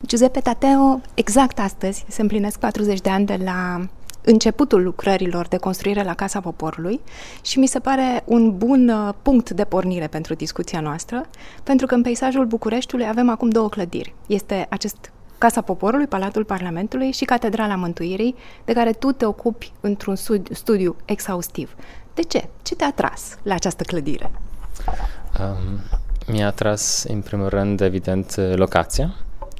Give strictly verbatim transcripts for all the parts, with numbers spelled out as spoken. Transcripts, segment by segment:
Giuseppe Tateo, exact astăzi se împlinesc patruzeci de ani de la începutul lucrărilor de construire la Casa Poporului și mi se pare un bun punct de pornire pentru discuția noastră, pentru că în peisajul Bucureștiului avem acum două clădiri. Este acest Casa Poporului, Palatul Parlamentului și Catedrala Mântuirii, de care tu te ocupi într-un studiu exhaustiv. De ce? Ce te-a atras la această clădire? Um, mi-a atras, în primul rând, evident, locația.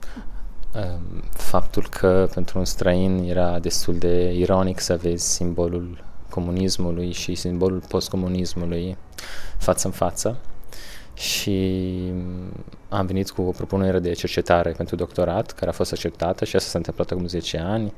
Um, faptul că pentru un străin era destul de ironic să vezi simbolul comunismului și simbolul postcomunismului față în față. Și am venit cu o propunere de cercetare pentru doctorat, care a fost acceptată și asta s-a întâmplat acum zece ani.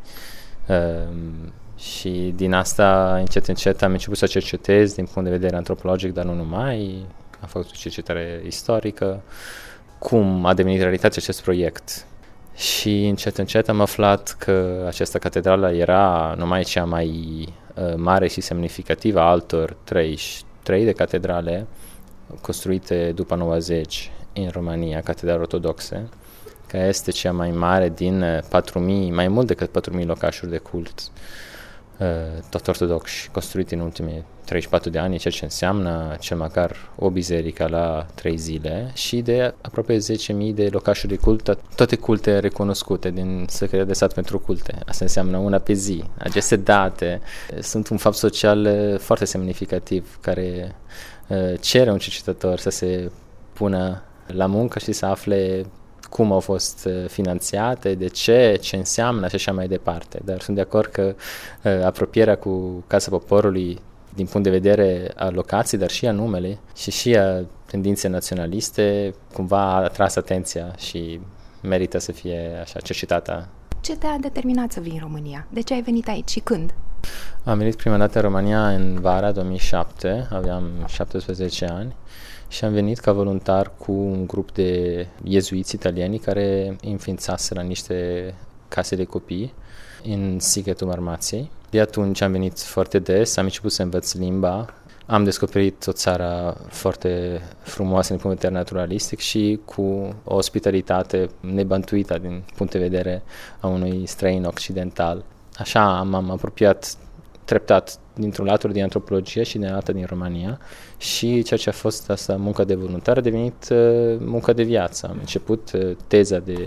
Um, și din asta, încet, încet, am început să cercetez din punct de vedere antropologic, dar nu numai. Am făcut o cercetare istorică, cum a devenit realitate acest proiect. Și încet, încet am aflat că această catedrală era numai cea mai uh, mare și semnificativă a altor trei, trei de catedrale construite după nouăzeci în România, catedrale ortodoxe, care este cea mai mare din patru mii, mai mult decât patru mii locașuri de cult, uh, tot ortodoxi, construite în ultimii treizeci și patru de ani, ceea ce înseamnă cel măcar o biserică la trei zile și de aproape zece mii de locașuri de cult, toate culte recunoscute din Secretaria de Stat pentru Culte. Asta înseamnă una pe zi. Aceste date sunt un fapt social foarte semnificativ care uh, cere un cercetător să se pună la muncă și să afle cum au fost finanțate, de ce, ce înseamnă și așa mai departe. Dar sunt de acord că uh, apropierea cu Casa Poporului din punct de vedere a locației, dar și a numele și și a tendințe naționaliste, cumva a atras atenția și merită să fie așa cercetată. Ce te-a determinat să vii în România? De ce ai venit aici și când? Am venit prima dată în România în vara două mii șapte, aveam șaptesprezece ani și am venit ca voluntar cu un grup de iezuiți italieni care înființaseră niște case de copii în Sighetul Marmației. De atunci am venit foarte des, am început să învăț limba, am descoperit o țară foarte frumoasă din punct de vedere naturalistic și cu o ospitalitate nebântuită din punct de vedere a unui străin occidental. Așa m-am apropiat treptat dintr-un latur din antropologie și din altă din România și ceea ce a fost asta muncă de voluntar a devenit uh, muncă de viață. Am început uh, teza de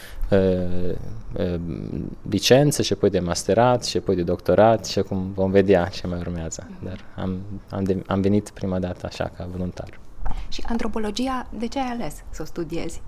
Uh, uh, licență și apoi de masterat și apoi de doctorat și acum vom vedea ce mai urmează. Dar am, am, de, am venit prima dată așa ca voluntar. Și antropologia, de ce ai ales să o studiezi?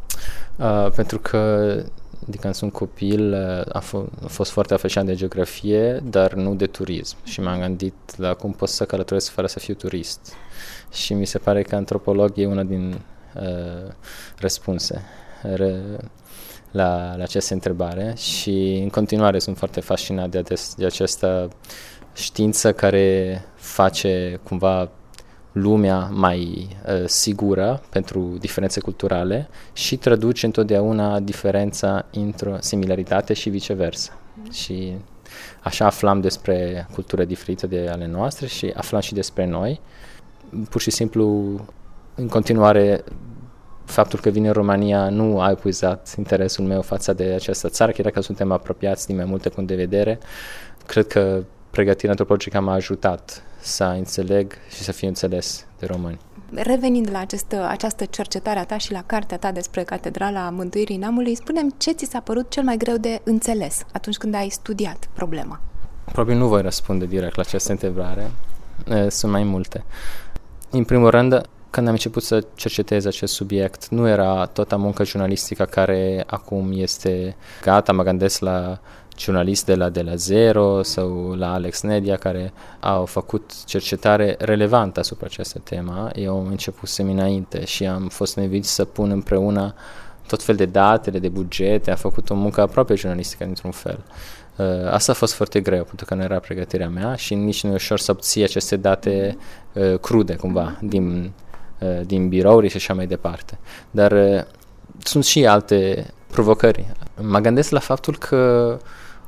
Uh, pentru că de când sunt copil a, f- a fost foarte afișant de geografie, dar nu de turism. Și m-am gândit la cum pot să călătoresc fără să fiu turist. Și mi se pare că antropolog e una din uh, răspunse. Re- La, la această întrebare și în continuare sunt foarte fascinat de, ades, de această știință care face cumva lumea mai uh, sigură pentru diferențe culturale și traduce întotdeauna diferența într-o similaritate și viceversa. Mm. Și așa aflam despre cultură diferită de ale noastre și aflam și despre noi. Pur și simplu, în continuare, faptul că vin în România nu a epuizat interesul meu față de această țară, chiar dacă suntem apropiați din mai multe puncte de vedere. Cred că pregătirea antropologică m-a ajutat să înțeleg și să fiu înțeles de români. Revenind la această, această cercetare a ta și la cartea ta despre Catedrala Mântuirii Neamului, spune-mi ce ți s-a părut cel mai greu de înțeles atunci când ai studiat problema? Probabil nu voi răspunde direct la această întrebare. Sunt mai multe. În primul rând, când am început să cercetez acest subiect, nu era toată munca jurnalistică care acum este gata. Mă gândesc la jurnaliști de la De la Zero sau la Alex Nedia care au făcut cercetare relevantă asupra acestei temă. Eu am început să înainte și am fost nevoit să pun împreună tot fel de datele, de bugete, am făcut o muncă aproape jurnalistică dintr-un fel. Uh, asta a fost foarte greu, pentru că nu era pregătirea mea și nici nu e ușor să obții aceste date uh, crude, cumva, din, uh, din birouri și așa mai departe. Dar uh, sunt și alte provocări. Mă gândesc la faptul că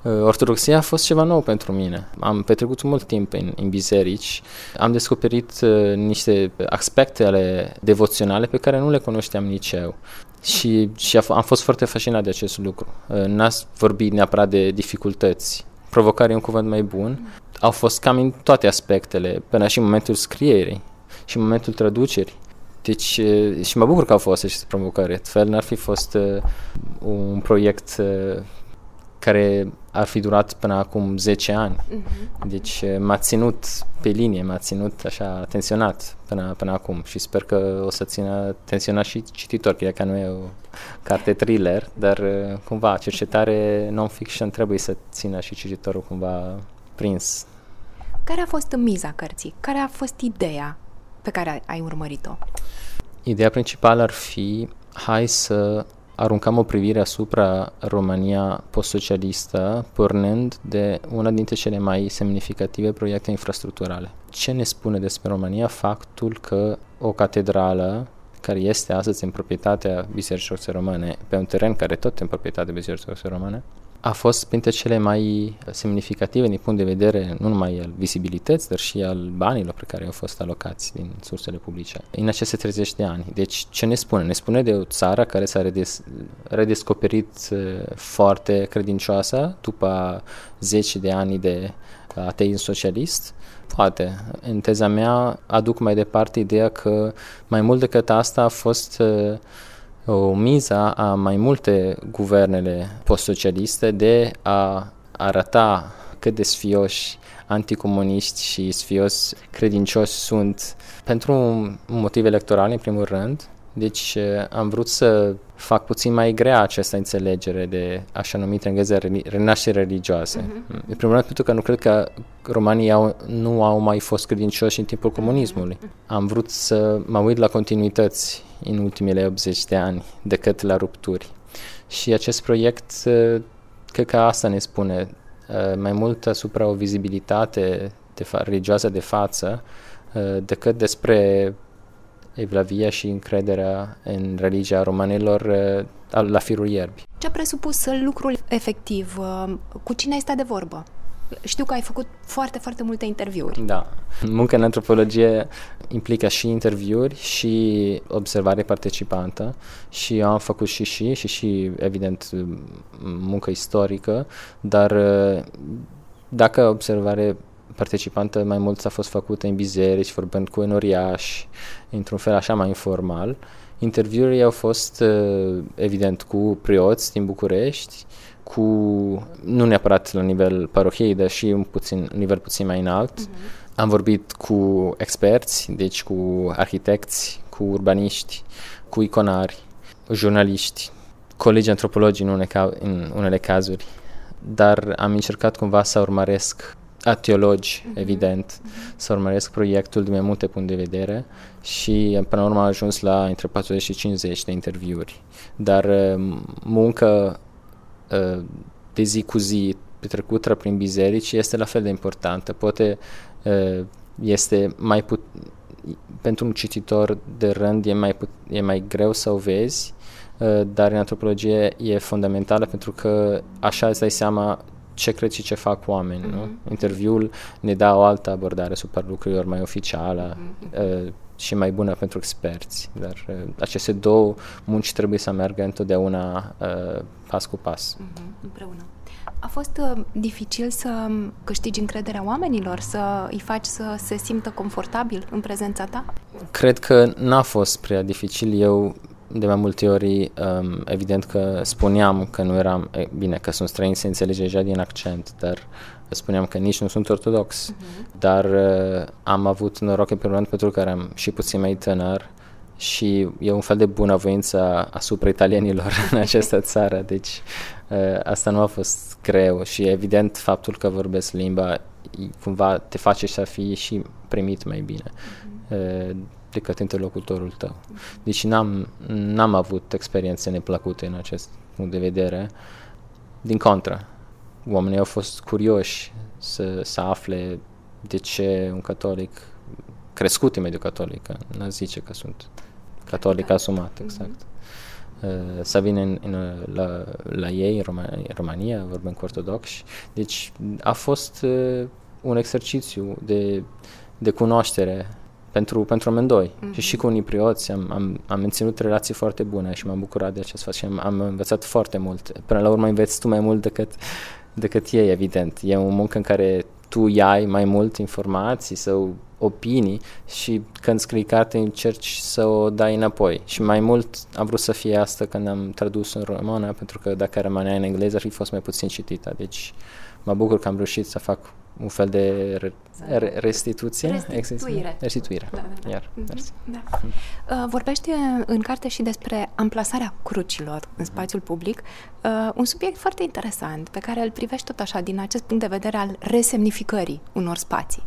Ortodoxia a fost ceva nou pentru mine. Am petrecut mult timp în, în biserici, am descoperit uh, niște aspecte ale devoționale pe care nu le cunoșteam nici eu. Și, și am fost foarte fascinat de acest lucru. Uh, n-ați vorbit neapărat de dificultăți. Provocare e un cuvânt mai bun. Au fost cam în toate aspectele, până și în momentul scrierii și în momentul traducerii. Deci, uh, și mă bucur că au fost aceste provocări. Altfel n-ar fi fost uh, un proiect uh, care ar fi durat până acum zece ani. Uh-huh. Deci m-a ținut pe linie, m-a ținut așa tensionat până, până acum și sper că o să țină tensionat și cititor, chiar că nu e o carte thriller, dar cumva cercetare non-fiction trebuie să țină și cititorul cumva prins. Care a fost miza cărții? Care a fost ideea pe care ai urmărit-o? Ideea principală ar fi hai să aruncăm o privire asupra România post-socialistă, pornind de una dintre cele mai semnificative proiecte infrastructurale. Ce ne spune despre România faptul că o catedrală, care este astăzi în proprietatea Bisericii Ortodoxe Române, pe un teren care tot în proprietatea Bisericii Ortodoxe Române, a fost printre cele mai semnificative din punct de vedere nu numai al vizibilității, dar și al banilor pe care au fost alocați din sursele publice în aceste treizeci de ani. Deci ce ne spune? Ne spune de o țară care s-a redes- redescoperit foarte credincioasă după zece de ani de ateism socialist. Poate. În teza mea aduc mai departe ideea că mai mult decât asta a fost o miză a mai multe guvernele post-socialiste de a arăta cât de sfioși anticomuniști și sfios credincioși sunt pentru un motiv electoral, în primul rând. Deci am vrut să fac puțin mai grea această înțelegere de așa numită engleză renaștere religioasă. Uh-huh. În primul rând pentru că nu cred că romanii au, nu au mai fost credincioși în timpul comunismului. Am vrut să mă uit la continuități în ultimele optzeci de ani decât la rupturi. Și acest proiect, cred că asta ne spune mai mult asupra o vizibilitate de fa- religioasă de față decât despre evlavia și încrederea în religia romanilor la firul ierbii. Ce a presupus lucrul efectiv? Cu cine ai stat de vorbă? Știu că ai făcut foarte, foarte multe interviuri. Da. Munca în antropologie implică și interviuri și observare participantă și eu am făcut și și și și, evident, muncă istorică, dar dacă observare participantă mai mult a fost făcută în biserici, vorbând cu enoriași, într-un fel așa mai informal. Interviurile au fost, evident, cu preoți din București, cu, nu neapărat la nivel parohiei, dar și un puțin, nivel puțin mai înalt. Uh-huh. Am vorbit cu experți, deci cu arhitecți, cu urbaniști, cu iconari, jurnaliști, colegi antropologi în unele, ca- în unele cazuri, dar am încercat cumva să urmăresc teologi, uh-huh. evident, uh-huh. să urmăresc proiectul din mai multe puncte de vedere și până la urmă am ajuns la între patruzeci și cincizeci de interviuri. Dar muncă de zi cu zi petrecută prin biserici este la fel de importantă. Poate este mai put- pentru un cititor de rând e mai, put- e mai greu să o vezi, dar în antropologie e fundamentală pentru că așa îți dai seama ce cred și ce fac oameni, mm-hmm. nu? Interviul ne dă o altă abordare asupra lucrurilor mai oficială mm-hmm. uh, și mai bună pentru experți, dar uh, aceste două munci trebuie să meargă întotdeauna uh, pas cu pas. Mm-hmm. Împreună. A fost uh, dificil să câștigi încrederea oamenilor, să îi faci să se simtă confortabil în prezența ta? Cred că n-a fost prea dificil. Eu de mai multe ori, um, evident că spuneam că nu eram, e, bine, că sunt străin, se înțelege deja din accent, dar spuneam că nici nu sunt ortodox, uh-huh. dar uh, am avut noroc în primul rând pentru că eram și puțin mai tânăr și e un fel de bunăvoință asupra italienilor în această țară, deci uh, asta nu a fost greu și evident faptul că vorbesc limba cumva te face să fii și primit mai bine. Uh-huh. Uh, decât interlocutorul tău. Deci n-am, n-am avut experiențe neplăcute în acest punct de vedere. Din contră, oamenii au fost curioși să, să afle de ce un catolic crescut în mediul catolic, n-a zice că sunt catolic asumat, exact. uh, să vină în, în, la, la ei, în România, România, vorbim cu ortodoxi. Deci a fost uh, un exercițiu de, de cunoaștere pentru, pentru amândoi. Mm-hmm. Și și cu unii preoți am, am, am menținut relații foarte bune și m-am bucurat de acest fapt și am, am învățat foarte mult. Până la urmă înveți tu mai mult decât, decât ei, evident. E o muncă în care tu iai mai mult informații sau opinii și când scrii carte încerci să o dai înapoi. Și mai mult am vrut să fie asta când am tradus în română, pentru că dacă rămânea în engleză ar fi fost mai puțin citită. Deci mă bucur că am reușit să fac un fel de re- re- restituție. Restituire. Restituire. Da, da, da. Iar, mm-hmm. da. Uh, vorbește în carte și despre amplasarea crucilor în spațiul public, uh, un subiect foarte interesant pe care îl privești tot așa din acest punct de vedere al resemnificării unor spații.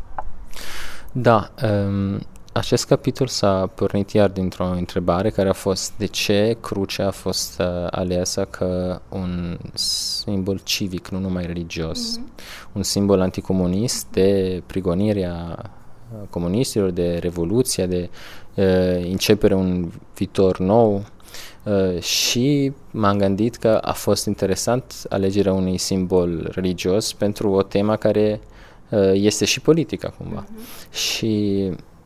Da, um, acest capitol s-a pornit iar dintr-o întrebare care a fost de ce crucea a fost uh, aleasă ca un simbol civic, nu numai religios, mm-hmm. un simbol anticomunist de prigonirea comunistilor, de revoluție, de uh, începere un viitor nou. Uh, și m-am gândit că a fost interesant alegerea unui simbol religios pentru o temă care uh, este și politică cumva. Mm-hmm. Și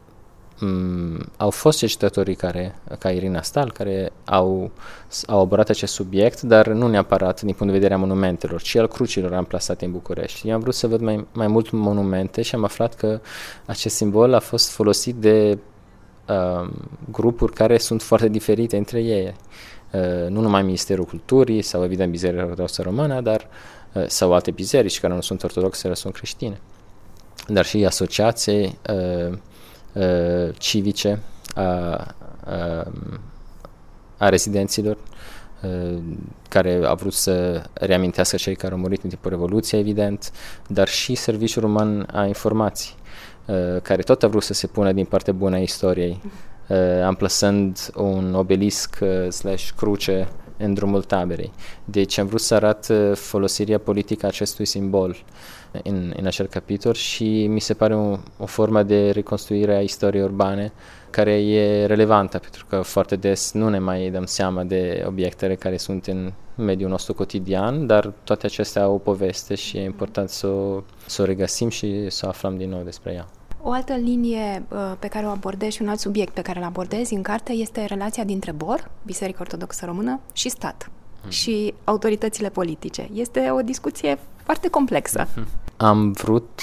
um, au fost cercetătorii care, ca Irina Stal, care au, au abordat acest subiect, dar nu neapărat din punct de vedere a monumentelor, ci al crucilor amplasate în București. Eu am vrut să văd mai, mai mult monumente și am aflat că acest simbol a fost folosit de Uh, grupuri care sunt foarte diferite între ei. Uh, nu numai Ministerul Culturii sau, evident, Biserica Ortodoxă Română, dar uh, sau alte biserici care nu sunt ortodoxe, dar sunt creștine. Dar și asociații uh, uh, civice a, a, a rezidenților uh, care au vrut să reamintească cei care au murit în timpul Revoluției, evident, dar și Serviciul Român a Informații, Uh, care tot a vrut să se pună din partea bună a istoriei, uh, amplasând un obelisc uh, slash cruce în drumul taberei. Deci am vrut să arăt uh, folosirea politică a acestui simbol în, în acel capitol și mi se pare o, o formă de reconstruire a istoriei urbane care e relevantă, pentru că foarte des nu ne mai dăm seama de obiectele care sunt în mediul nostru cotidian, dar toate acestea au o poveste și e important să o, să o regăsim și să aflăm din nou despre ea. O altă linie uh, pe care o abordezi și un alt subiect pe care îl abordezi în carte este relația dintre B O R, Biserica Ortodoxă Română, și stat mm. și autoritățile politice. Este o discuție foarte complexă. Mm-hmm. Am vrut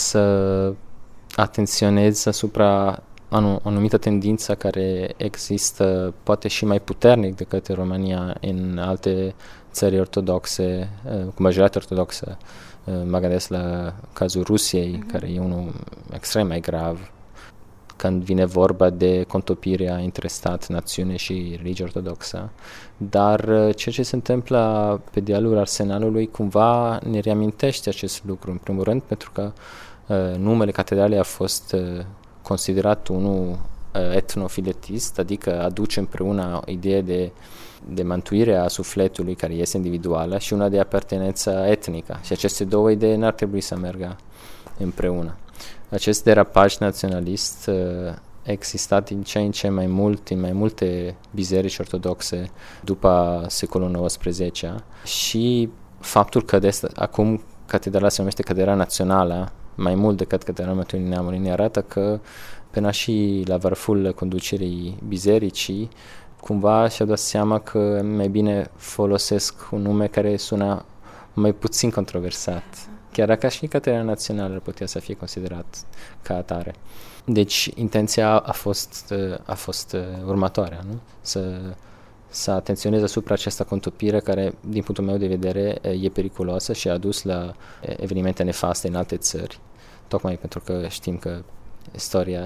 să atenționez asupra o anumită tendință care există poate și mai puternic decât în România în alte țări ortodoxe, cu majoritate ortodoxă. Mă gândesc la cazul Rusiei, mm-hmm. care e unul extrem mai grav când vine vorba de contopirea între stat, națiune și religie ortodoxă. Dar ceea ce se întâmplă pe dealul Arsenalului cumva ne reamintește acest lucru, în primul rând, pentru că uh, numele catedralei a fost uh, considerat unul uh, etnofiletist, adică aduce împreună o idee de, de mântuire a sufletului care este individuală și una de apartenență etnică. Și aceste două idei n-ar trebui să meargă împreună. Acest derapaj naționalist uh, a existat din ce în ce mai mult în mai multe biserici ortodoxe după secolul nouăsprezece și faptul că de acum catedrala se numește Catedrala Națională mai mult decât Catedrala Mântuirii Neamului ne arată că până și la vârful conducerii bisericii cumva și-a dat seama că mai bine folosesc un nume care sună mai puțin controversat. Chiar dacă și Catedrala Națională ar putea să fie considerat ca atare. Deci, intenția a fost, a fost următoarea, nu? Să, să atenționez asupra această contopire care, din punctul meu de vedere, e periculoasă și a dus la evenimente nefaste în alte țări, tocmai pentru că știm că istoria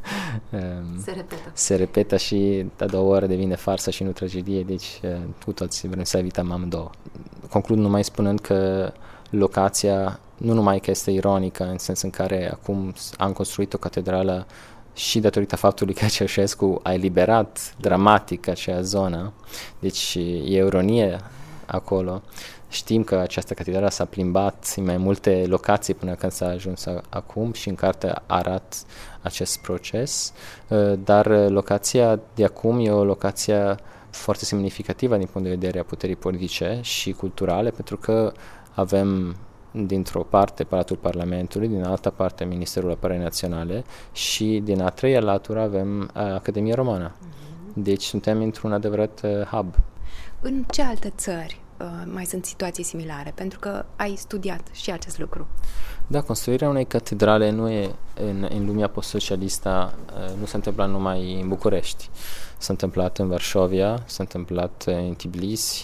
se repetă. se repetă și a doua oră devine farsă și nu tragedie, deci cu toți vrem să evităm amândouă. Conclud numai spunând că locația nu numai că este ironică în sensul în care acum am construit o catedrală și datorită faptului că Ceaușescu a eliberat dramatic acea zonă, deci e ironie acolo. Știm că această catedrală s-a plimbat în mai multe locații până când s-a ajuns acum și în carte arată acest proces, dar locația de acum e o locație foarte semnificativă din punct de vedere a puterii politice și culturale, pentru că avem dintr-o parte Palatul Parlamentului, din alta parte Ministerul Apărării Naționale și din a treia latură avem Academia Romană. Mm-hmm. Deci suntem într-un adevărat uh, hub. În ce alte țări uh, mai sunt situații similare? Pentru că ai studiat și acest lucru. Da, construirea unei catedrale nu e în, în lumea post-socialistă, uh, nu s-a întâmplat numai în București. S-a întâmplat în Varșovia, s-a întâmplat în Tbilisi.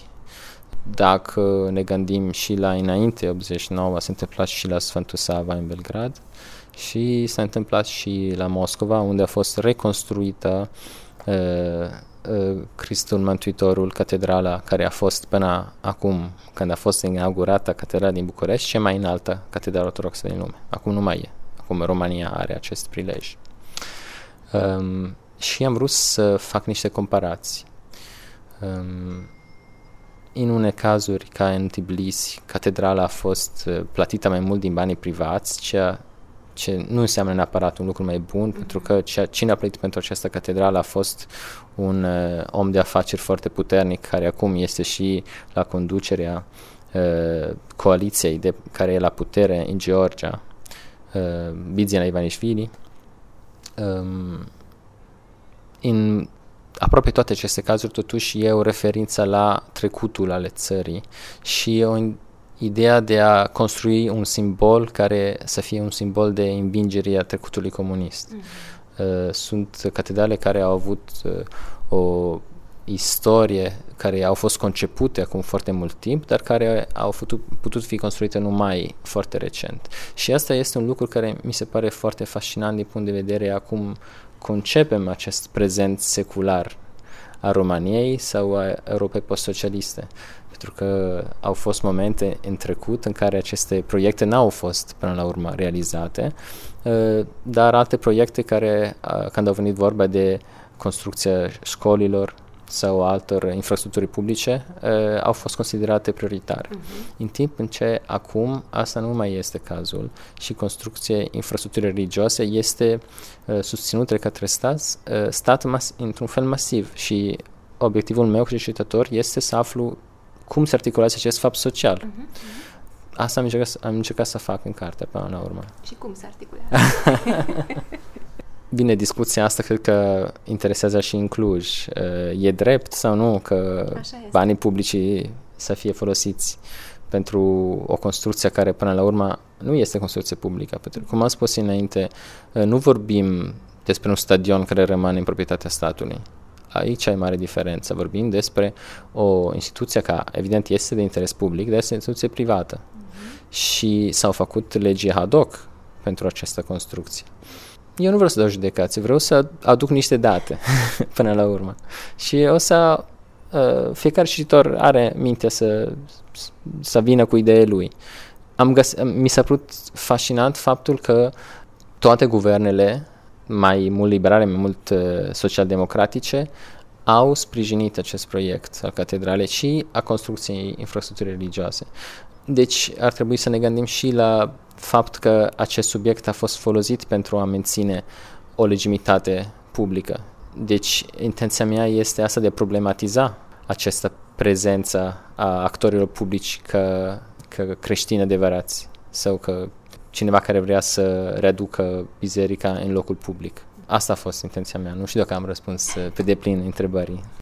Dacă ne gândim și la înainte, optzeci și nouă, s-a întâmplat și la Sfântul Sava în Belgrad și s-a întâmplat și la Moscova, unde a fost reconstruită uh, uh, Hristul Mântuitorul, catedrala care a fost până acum, când a fost inaugurată catedrala din București, cea mai înaltă catedrală ortodoxă din lume. Acum nu mai e. Acum România are acest prilej. Um, și am vrut să fac niște comparații. Um, În unele cazuri, ca în Tbilisi, catedrala a fost plătită mai mult din banii privați, ceea ce nu înseamnă neapărat un lucru mai bun, mm-hmm. pentru că cea, cine a plătit pentru această catedrală a fost un uh, om de afaceri foarte puternic, care acum este și la conducerea uh, coaliției de, care e la putere în Georgia, uh, Bidzina Ivanișvili. Um, în aproape toate aceste cazuri, totuși, e o referință la trecutul ale țării și e o ideea de a construi un simbol care să fie un simbol de învingere a trecutului comunist. Mm-hmm. Sunt catedrale care au avut o istorie, care au fost concepute acum foarte mult timp, dar care au putut, putut fi construite numai foarte recent. Și asta este un lucru care mi se pare foarte fascinant din punct de vedere a cum concepem acest prezent secular a României sau a Europei post-socialiste. Pentru că au fost momente în trecut în care aceste proiecte n-au fost până la urmă realizate, dar alte proiecte care, când au venit vorba de construcția școlilor sau altor infrastructuri publice, uh, au fost considerate prioritare. Uh-huh. În timp în ce acum asta nu mai este cazul și construcția infrastructurii religioase este uh, susținută de către stat, uh, stat mas- într-un fel masiv și obiectivul meu ca citător este să aflu cum se articulează acest fapt social. Uh-huh. Asta am încercat, am încercat să fac în carte până la urmă. Și cum se articulează? Bine, discuția asta cred că interesează și în Cluj. E drept sau nu că banii publici să fie folosiți pentru o construcție care până la urmă nu este construcție publică? Pentru că, cum am spus înainte, nu vorbim despre un stadion care rămâne în proprietatea statului. Aici e mare diferență. Vorbim despre o instituție care, evident, este de interes public, dar este o instituție privată. Uh-huh. Și s-au făcut legi ad hoc pentru această construcție. Eu nu vreau să dau judecații, vreau să aduc niște date până la urmă. Și o să, uh, fiecare cititor are mintea să, să vină cu ideea lui. Am găs- mi s-a părut fascinant faptul că toate guvernele, mai mult liberale, mai mult uh, social-democratice, au sprijinit acest proiect al catedralei și a construcției infrastructurii religioase. Deci ar trebui să ne gândim și la fapt că acest subiect a fost folosit pentru a menține o legitimitate publică. Deci intenția mea este asta de a problematiza această prezență a actorilor publici că, că creștini adevărați sau că cineva care vrea să readucă biserica în locul public. Asta a fost intenția mea. Nu știu dacă am răspuns pe deplin întrebării.